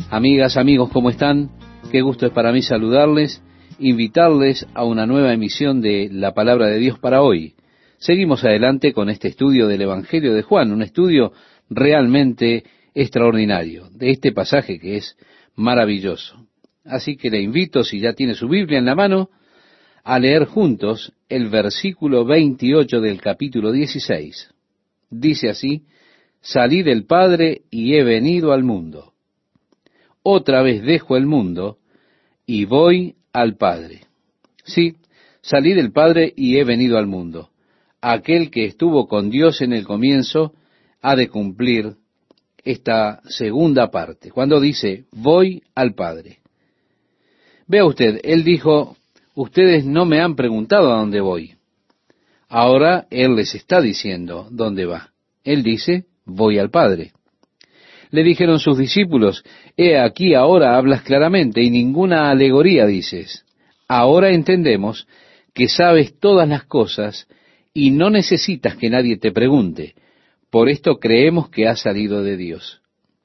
Amigas, amigos, ¿cómo están? Qué gusto es para mí saludarles, invitarles a una nueva emisión de la Palabra de Dios para hoy. Seguimos adelante con este estudio del Evangelio de Juan, un estudio realmente extraordinario, de este pasaje que es maravilloso. Así que le invito, si ya tiene su Biblia en la mano, a leer juntos el versículo 28 del capítulo 16. Dice así: Salí del Padre y he venido al mundo. Otra vez dejo el mundo y voy al Padre. Sí, salí del Padre y he venido al mundo. Aquel que estuvo con Dios en el comienzo ha de cumplir esta segunda parte, cuando dice, voy al Padre. Vea usted, él dijo, ustedes no me han preguntado a dónde voy. Ahora él les está diciendo dónde va. Él dice, voy al Padre. Le dijeron sus discípulos, he aquí ahora hablas claramente y ninguna alegoría dices. Ahora entendemos que sabes todas las cosas y no necesitas que nadie te pregunte. Por esto creemos que has salido de Dios.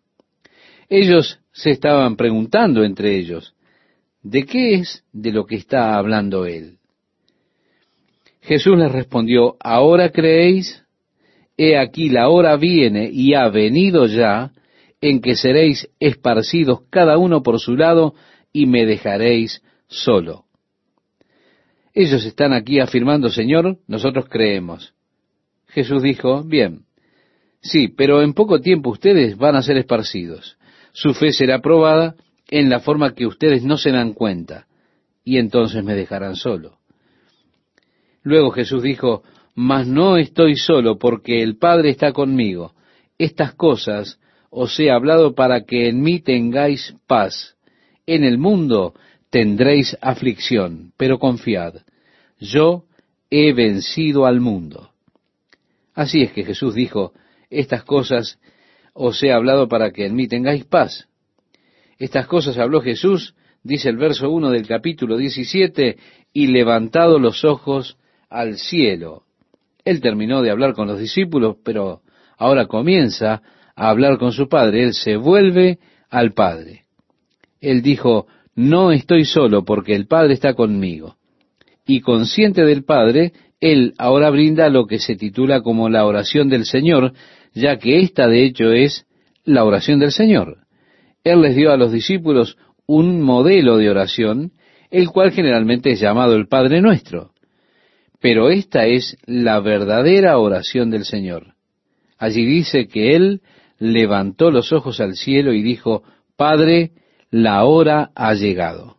Ellos se estaban preguntando entre ellos, ¿de qué es de lo que está hablando él? Jesús les respondió, ¿ahora creéis? He aquí la hora viene y ha venido ya, en que seréis esparcidos cada uno por su lado y me dejaréis solo. Ellos están aquí afirmando, Señor, nosotros creemos. Jesús dijo, bien, sí, pero en poco tiempo ustedes van a ser esparcidos. Su fe será probada en la forma que ustedes no se dan cuenta, y entonces me dejarán solo. Luego Jesús dijo, mas no estoy solo, porque el Padre está conmigo. Estas cosas os he hablado para que en mí tengáis paz. En el mundo tendréis aflicción, pero confiad, yo he vencido al mundo. Así es que Jesús dijo, estas cosas os he hablado para que en mí tengáis paz. Estas cosas habló Jesús, dice el verso 1 del capítulo 17, y levantado los ojos al cielo. Él terminó de hablar con los discípulos, pero ahora comienza a hablar con su Padre. Él se vuelve al Padre. Él dijo, no estoy solo porque el Padre está conmigo. Y consciente del Padre, él ahora brinda lo que se titula como la oración del Señor, ya que esta de hecho es la oración del Señor. Él les dio a los discípulos un modelo de oración, el cual generalmente es llamado el Padre Nuestro. Pero esta es la verdadera oración del Señor. Allí dice que Él levantó los ojos al cielo y dijo, Padre, la hora ha llegado.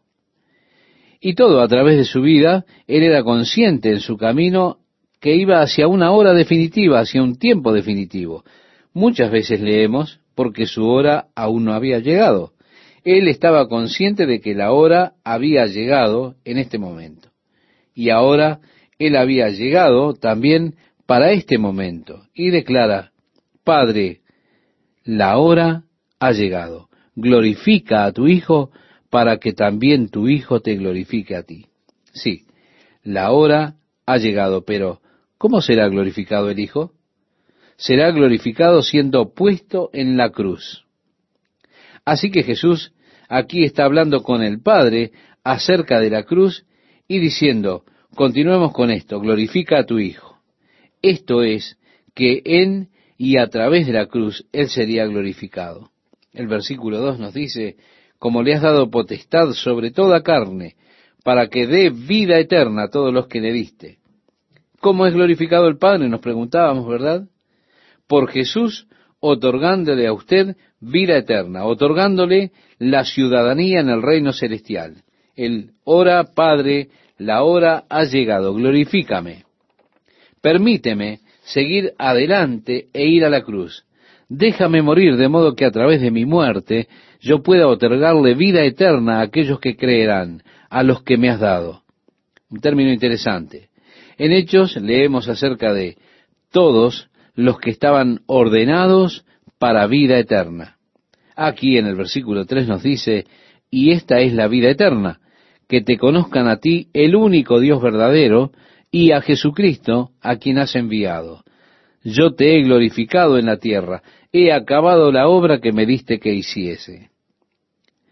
Y todo a través de su vida, Él era consciente en su camino que iba hacia una hora definitiva, hacia un tiempo definitivo. Muchas veces leemos, porque su hora aún no había llegado. Él estaba consciente de que la hora había llegado en este momento. Y ahora Él había llegado también para este momento. Y declara, Padre, la hora ha llegado. Glorifica a tu Hijo para que también tu Hijo te glorifique a ti. Sí, la hora ha llegado, pero ¿cómo será glorificado el Hijo? Será glorificado siendo puesto en la cruz. Así que Jesús aquí está hablando con el Padre acerca de la cruz y diciendo, continuemos con esto, glorifica a tu Hijo. Esto es, que en y a través de la cruz Él sería glorificado. El versículo 2 nos dice, como le has dado potestad sobre toda carne, para que dé vida eterna a todos los que le diste. ¿Cómo es glorificado el Padre? Nos preguntábamos, ¿verdad? Por Jesús, otorgándole a usted vida eterna, otorgándole la ciudadanía en el reino celestial. El ora, Padre, la hora ha llegado, glorifícame. Permíteme seguir adelante e ir a la cruz. Déjame morir de modo que a través de mi muerte yo pueda otorgarle vida eterna a aquellos que creerán, a los que me has dado. Un término interesante. En Hechos leemos acerca de todos los que estaban ordenados para vida eterna. Aquí en el versículo 3 nos dice, y esta es la vida eterna, que te conozcan a ti, el único Dios verdadero, y a Jesucristo, a quien has enviado. Yo te he glorificado en la tierra, he acabado la obra que me diste que hiciese.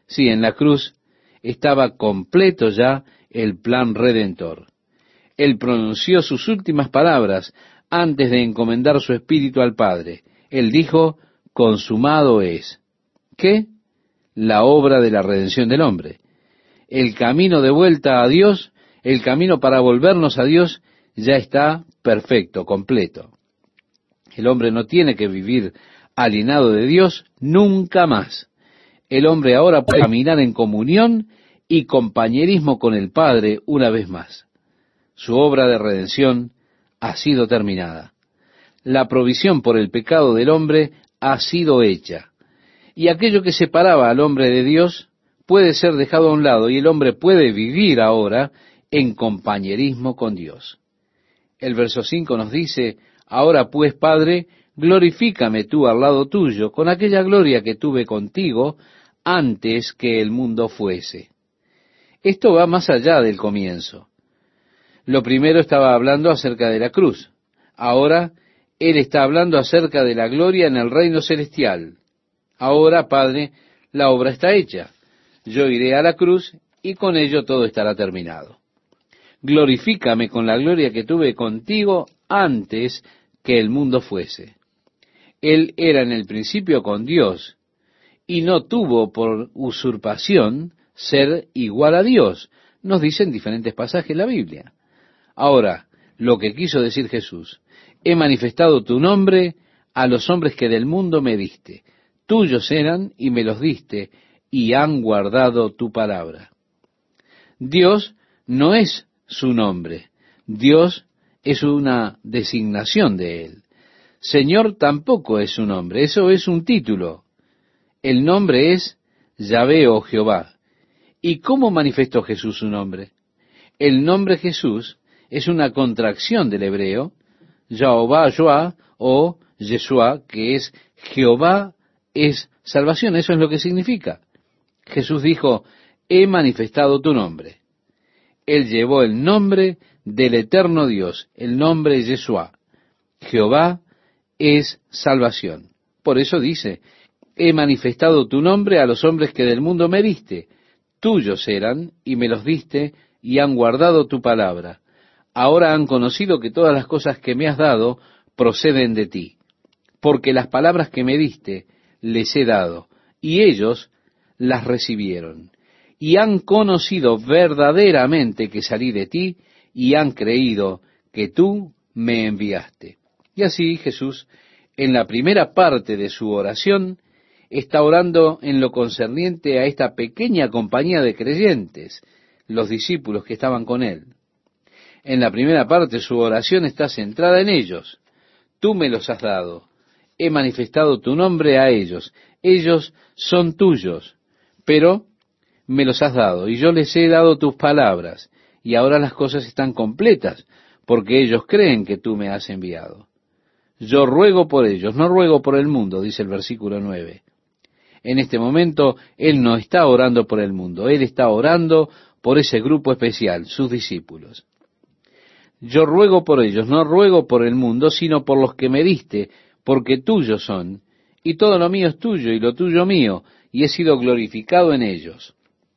Sí, en la cruz estaba completo ya el plan redentor. Él pronunció sus últimas palabras antes de encomendar su espíritu al Padre. Él dijo, consumado es. ¿Qué? La obra de la redención del hombre. El camino de vuelta a Dios, el camino para volvernos a Dios, ya está perfecto, completo. El hombre no tiene que vivir alienado de Dios nunca más. El hombre ahora puede caminar en comunión y compañerismo con el Padre una vez más. Su obra de redención ha sido terminada. La provisión por el pecado del hombre ha sido hecha. Y aquello que separaba al hombre de Dios puede ser dejado a un lado y el hombre puede vivir ahora en compañerismo con Dios. El verso 5 nos dice, ahora pues, Padre, glorifícame tú al lado tuyo con aquella gloria que tuve contigo antes que el mundo fuese. Esto va más allá del comienzo. Lo primero estaba hablando acerca de la cruz. Ahora Él está hablando acerca de la gloria en el reino celestial. Ahora, Padre, la obra está hecha. Yo iré a la cruz y con ello todo estará terminado. Glorifícame con la gloria que tuve contigo antes que el mundo fuese. Él era en el principio con Dios y no tuvo por usurpación ser igual a Dios. Nos dice en diferentes pasajes la Biblia. Ahora, lo que quiso decir Jesús, he manifestado tu nombre a los hombres que del mundo me diste. Tuyos eran y me los diste y han guardado tu palabra. Dios no es su nombre. Dios es una designación de Él. Señor tampoco es su nombre. Eso es un título. El nombre es Yahvé o Jehová. ¿Y cómo manifestó Jesús su nombre? El nombre Jesús es una contracción del hebreo, Jehová, Joá, o Yeshua, que es Jehová es salvación. Eso es lo que significa. Jesús dijo, he manifestado tu nombre. Él llevó el nombre del eterno Dios, el nombre Yeshua. Jehová es salvación. Por eso dice, he manifestado tu nombre a los hombres que del mundo me diste. Tuyos eran y me los diste y han guardado tu palabra. Ahora han conocido que todas las cosas que me has dado proceden de ti. Porque las palabras que me diste les he dado, y ellos las recibieron. Y han conocido verdaderamente que salí de ti, y han creído que tú me enviaste. Y así Jesús, en la primera parte de su oración, está orando en lo concerniente a esta pequeña compañía de creyentes, los discípulos que estaban con él. En la primera parte su oración está centrada en ellos. Tú me los has dado. He manifestado tu nombre a ellos. Ellos son tuyos, pero me los has dado y yo les he dado tus palabras. Y ahora las cosas están completas porque ellos creen que tú me has enviado. Yo ruego por ellos, no ruego por el mundo, dice el versículo 9. En este momento Él no está orando por el mundo, Él está orando por ese grupo especial, sus discípulos. Yo ruego por ellos, no ruego por el mundo, sino por los que me diste, porque tuyos son, y todo lo mío es tuyo, y lo tuyo mío, y he sido glorificado en ellos.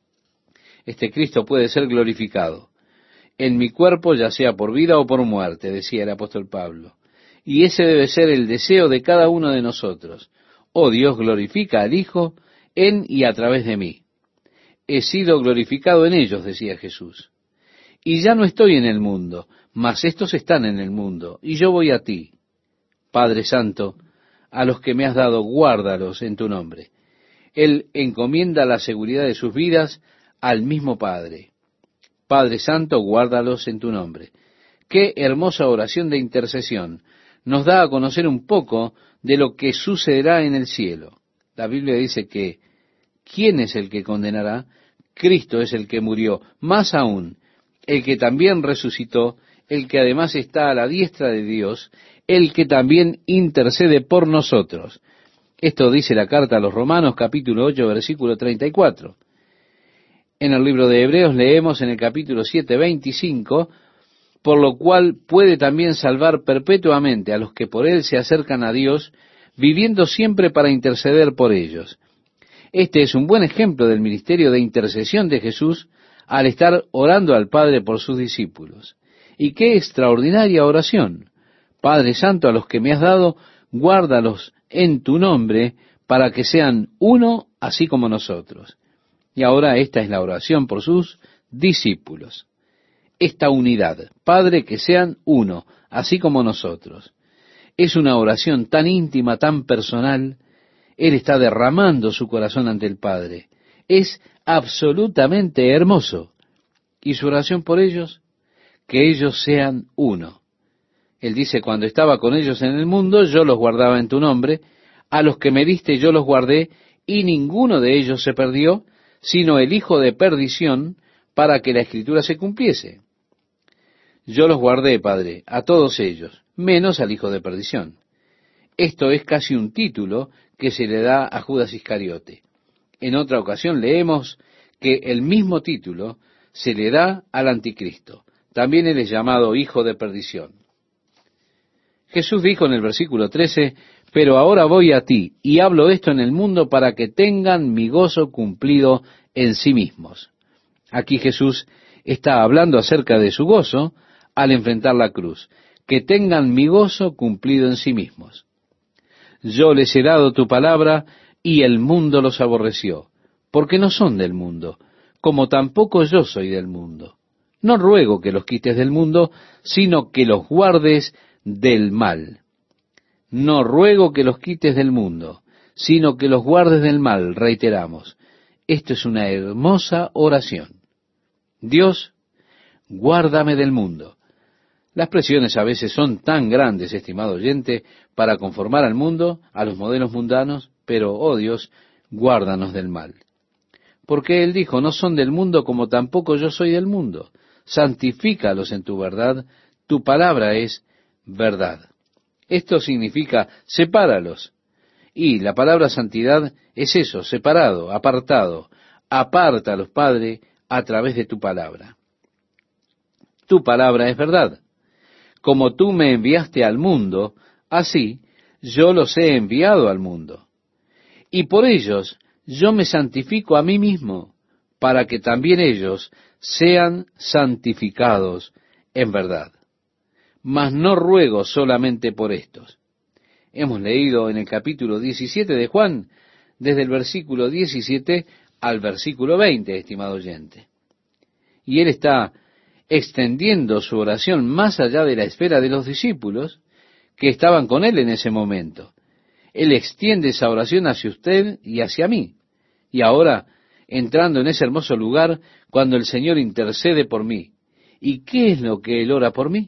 Este Cristo puede ser glorificado en mi cuerpo, ya sea por vida o por muerte, decía el apóstol Pablo. Y ese debe ser el deseo de cada uno de nosotros. Oh Dios, glorifica al Hijo en y a través de mí. He sido glorificado en ellos, decía Jesús. Y ya no estoy en el mundo, mas estos están en el mundo, y yo voy a ti. Padre Santo, a los que me has dado, guárdalos en tu nombre. Él encomienda la seguridad de sus vidas al mismo Padre. Padre Santo, guárdalos en tu nombre. Qué hermosa oración de intercesión. Nos da a conocer un poco de lo que sucederá en el cielo. La Biblia dice que, ¿quién es el que condenará? Cristo es el que murió, más aún, el que también resucitó, el que además está a la diestra de Dios, el que también intercede por nosotros. Esto dice la carta a los Romanos, capítulo 8, versículo 34. En el libro de Hebreos leemos en el capítulo 7, 25, por lo cual puede también salvar perpetuamente a los que por él se acercan a Dios, viviendo siempre para interceder por ellos. Este es un buen ejemplo del ministerio de intercesión de Jesús al estar orando al Padre por sus discípulos. Y qué extraordinaria oración. Padre Santo, a los que me has dado, guárdalos en tu nombre para que sean uno así como nosotros. Y ahora esta es la oración por sus discípulos. Esta unidad, Padre, que sean uno, así como nosotros. Es una oración tan íntima, tan personal. Él está derramando su corazón ante el Padre. Es absolutamente hermoso. ¿Y su oración por ellos? Que ellos sean uno. Él dice, cuando estaba con ellos en el mundo, yo los guardaba en tu nombre, a los que me diste yo los guardé, y ninguno de ellos se perdió, sino el hijo de perdición, para que la Escritura se cumpliese. Yo los guardé, Padre, a todos ellos, menos al hijo de perdición. Esto es casi un título que se le da a Judas Iscariote. En otra ocasión leemos que el mismo título se le da al anticristo. También él es llamado hijo de perdición. Jesús dijo en el versículo 13, pero ahora voy a ti y hablo esto en el mundo para que tengan mi gozo cumplido en sí mismos. Aquí Jesús está hablando acerca de su gozo al enfrentar la cruz, que tengan mi gozo cumplido en sí mismos. Yo les he dado tu palabra y el mundo los aborreció, porque no son del mundo, como tampoco yo soy del mundo. No ruego que los quites del mundo, sino que los guardes del mal. No ruego que los quites del mundo, sino que los guardes del mal, reiteramos. Esto es una hermosa oración. Dios, guárdame del mundo. Las presiones a veces son tan grandes, estimado oyente, para conformar al mundo, a los modelos mundanos, pero, oh Dios, guárdanos del mal. Porque Él dijo, no son del mundo como tampoco yo soy del mundo. Santifícalos en tu verdad, tu palabra es verdad. Esto significa, sepáralos. Y la palabra santidad es eso, separado, apartado. Apártalos, Padre, a través de tu palabra. Tu palabra es verdad. Como tú me enviaste al mundo, así yo los he enviado al mundo. Y por ellos yo me santifico a mí mismo, para que también ellos sean santificados en verdad. Mas no ruego solamente por estos. Hemos leído en el capítulo 17 de Juan, desde el versículo 17 al versículo 20, estimado oyente. Y él está extendiendo su oración más allá de la esfera de los discípulos que estaban con él en ese momento. Él extiende esa oración hacia usted y hacia mí. Y ahora, entrando en ese hermoso lugar, cuando el Señor intercede por mí. ¿Y qué es lo que Él ora por mí?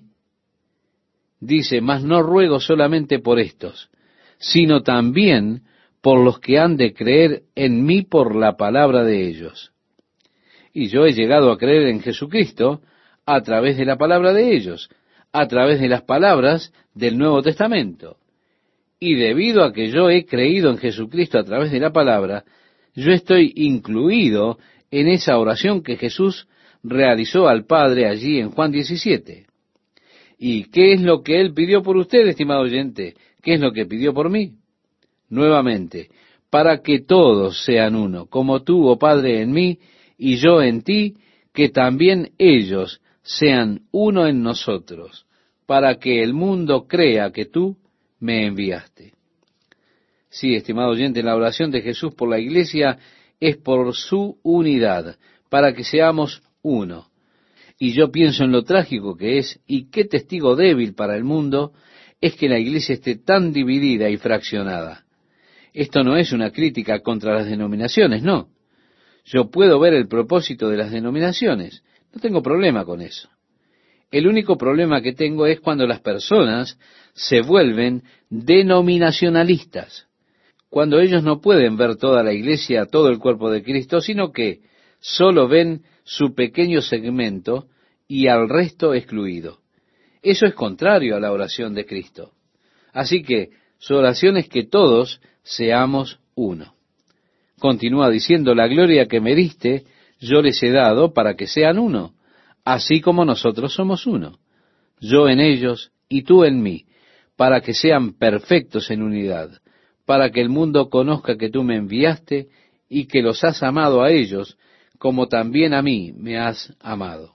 Dice, mas no ruego solamente por estos, sino también por los que han de creer en mí por la palabra de ellos. Y yo he llegado a creer en Jesucristo a través de la palabra de ellos, a través de las palabras del Nuevo Testamento. Y debido a que yo he creído en Jesucristo a través de la palabra, yo estoy incluido en esa oración que Jesús realizó al Padre allí en Juan 17. ¿Y qué es lo que Él pidió por usted, estimado oyente? ¿Qué es lo que pidió por mí? Nuevamente, para que todos sean uno, como tú, oh Padre, en mí y yo en ti, que también ellos sean uno en nosotros, para que el mundo crea que tú me enviaste. Sí, estimado oyente, la oración de Jesús por la iglesia es por su unidad, para que seamos uno. Y yo pienso en lo trágico que es, y qué testigo débil para el mundo, es que la iglesia esté tan dividida y fraccionada. Esto no es una crítica contra las denominaciones, no. Yo puedo ver el propósito de las denominaciones, no tengo problema con eso. El único problema que tengo es cuando las personas se vuelven denominacionalistas, cuando ellos no pueden ver toda la iglesia, todo el cuerpo de Cristo, sino que solo ven su pequeño segmento y al resto excluido. Eso es contrario a la oración de Cristo. Así que su oración es que todos seamos uno. Continúa diciendo, la gloria que me diste, yo les he dado para que sean uno, así como nosotros somos uno. Yo en ellos y tú en mí, para que sean perfectos en unidad, para que el mundo conozca que tú me enviaste y que los has amado a ellos, como también a mí me has amado.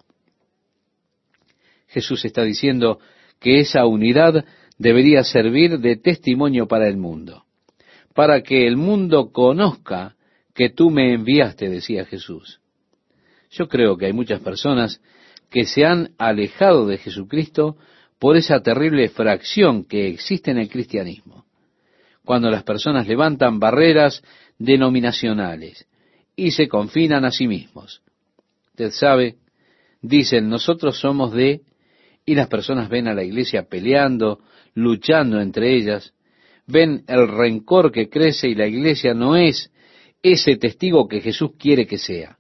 Jesús está diciendo que esa unidad debería servir de testimonio para el mundo, para que el mundo conozca que tú me enviaste, decía Jesús. Yo creo que hay muchas personas que se han alejado de Jesucristo por esa terrible fracción que existe en el cristianismo, cuando las personas levantan barreras denominacionales y se confinan a sí mismos. Usted sabe, dicen, nosotros somos de, y las personas ven a la iglesia peleando, luchando entre ellas, ven el rencor que crece y la iglesia no es ese testigo que Jesús quiere que sea.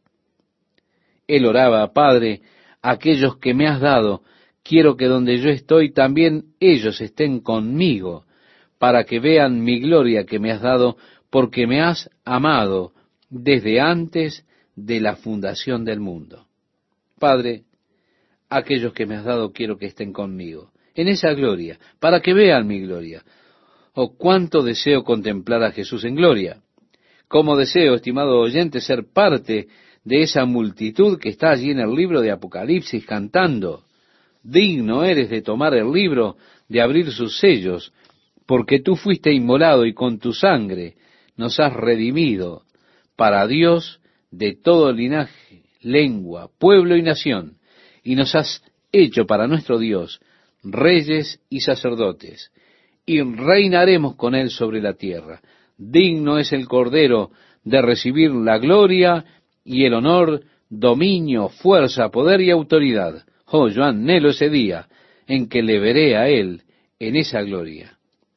Él oraba: Padre, aquellos que me has dado, quiero que donde yo estoy también ellos estén conmigo, para que vean mi gloria que me has dado, porque me has amado desde antes de la fundación del mundo. Padre, aquellos que me has dado quiero que estén conmigo, en esa gloria, para que vean mi gloria. Oh, cuánto deseo contemplar a Jesús en gloria. Cómo deseo, estimado oyente, ser parte de esa multitud que está allí en el libro de Apocalipsis cantando: digno eres de tomar el libro, de abrir sus sellos, porque tú fuiste inmolado y con tu sangre nos has redimido para Dios de todo linaje, lengua, pueblo y nación, y nos has hecho para nuestro Dios reyes y sacerdotes, y reinaremos con él sobre la tierra. Digno es el Cordero de recibir la gloria y el honor, dominio, fuerza, poder y autoridad. Oh, yo anhelo ese día en que le veré a él en esa gloria.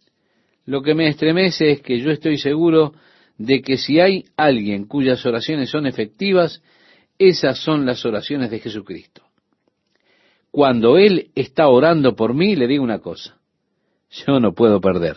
Lo que me estremece es que yo estoy seguro de que si hay alguien cuyas oraciones son efectivas, esas son las oraciones de Jesucristo. Cuando Él está orando por mí, le digo una cosa: yo no puedo perder.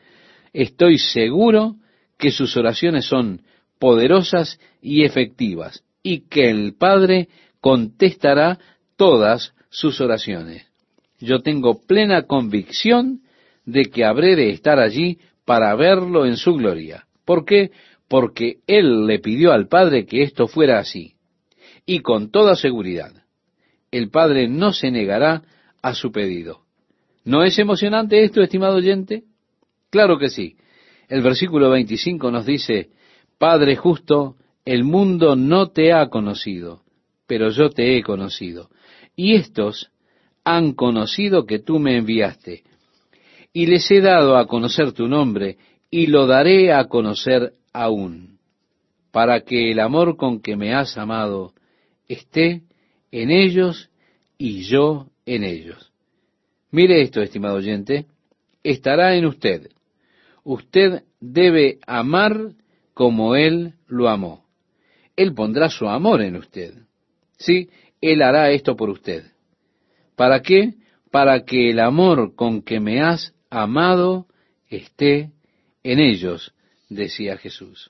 Estoy seguro que sus oraciones son poderosas y efectivas, y que el Padre contestará todas sus oraciones. Yo tengo plena convicción de que habré de estar allí para verlo en su gloria. ¿Por qué? Porque Él le pidió al Padre que esto fuera así. Y con toda seguridad, el Padre no se negará a su pedido. ¿No es emocionante esto, estimado oyente? Claro que sí. El versículo 25 nos dice: Padre justo, el mundo no te ha conocido, pero yo te he conocido. Y estos han conocido que tú me enviaste. Y les he dado a conocer tu nombre, y lo daré a conocer aún, para que el amor con que me has amado esté en ellos y yo en ellos. Mire esto, estimado oyente, estará en usted. Usted debe amar como Él lo amó. Él pondrá su amor en usted. Sí, Él hará esto por usted. ¿Para qué? Para que el amor con que me has amado esté en ellos, decía Jesús.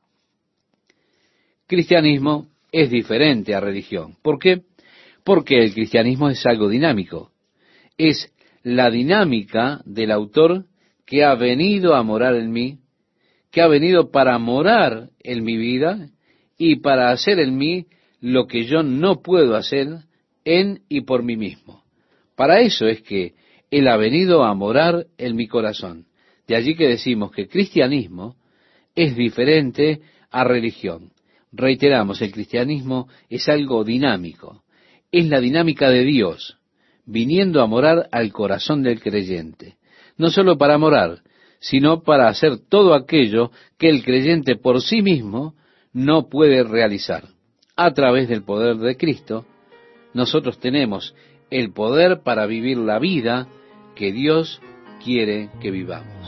Cristianismo es diferente a religión. ¿Por qué? Porque el cristianismo es algo dinámico. Es la dinámica del autor que ha venido a morar en mí, que ha venido para morar en mi vida y para hacer en mí lo que yo no puedo hacer en y por mí mismo. Para eso es que Él ha venido a morar en mi corazón. De allí que decimos que cristianismo es diferente a religión. Reiteramos, el cristianismo es algo dinámico. Es la dinámica de Dios viniendo a morar al corazón del creyente. No solo para morar, sino para hacer todo aquello que el creyente por sí mismo no puede realizar. A través del poder de Cristo, nosotros tenemos el poder para vivir la vida que Dios quiere que vivamos.